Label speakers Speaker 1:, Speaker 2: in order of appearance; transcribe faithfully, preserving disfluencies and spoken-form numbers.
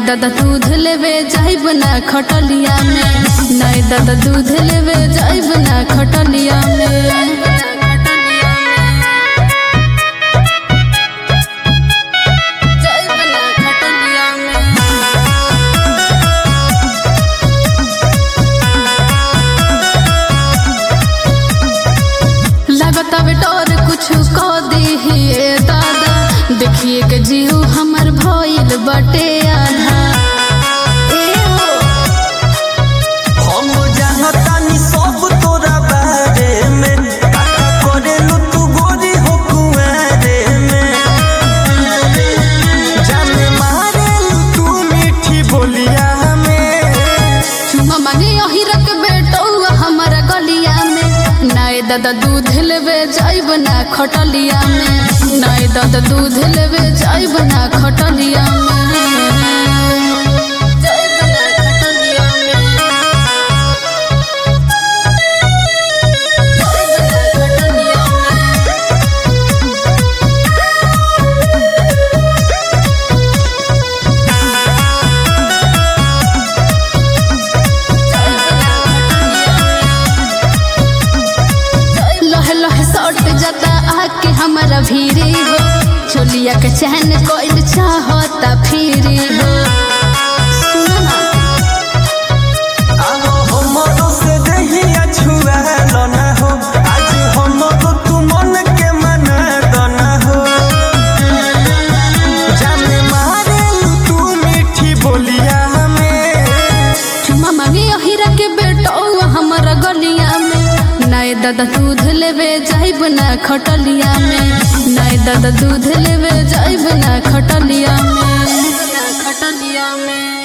Speaker 1: दादा दूध लेवे जाइब ना खटलिया में, नए दादा दूध लेवे जाइब ना खटलिया में। डर कुछ कह दिए दादा, देखिए के जीव हमर भइल बटे आधा।
Speaker 2: हम जानतानी सब तोरा बारे में, करेलु तू गोरी हो कुआरे में, जाने मारेलु तू मीठी बोलिया में।
Speaker 1: चुमा मांगे यही रख बेटो हमारा गलिया में, नए दादा दूध लेवे जाइब ना खटलिया में, नए दादा दूध लेवे जाइब ना खटलिया में। आके हमारा भीरी हो, चोलिया के चैन कोइल चाहता फिरी हो।
Speaker 2: आहो हमरो से दहिया छुआ लना हो, आज हमरो तू मन के मना दना हो, जाने मारेलु तू मीठी बोलिया में।
Speaker 1: चुमा मांगे हीरा के बेटो हमारा गलिया में, नए दादा दूध लेवे जाइब ना खटलिया में, नए दादा दूध लेवे जाइब ना खटलिया में, खटलिया में।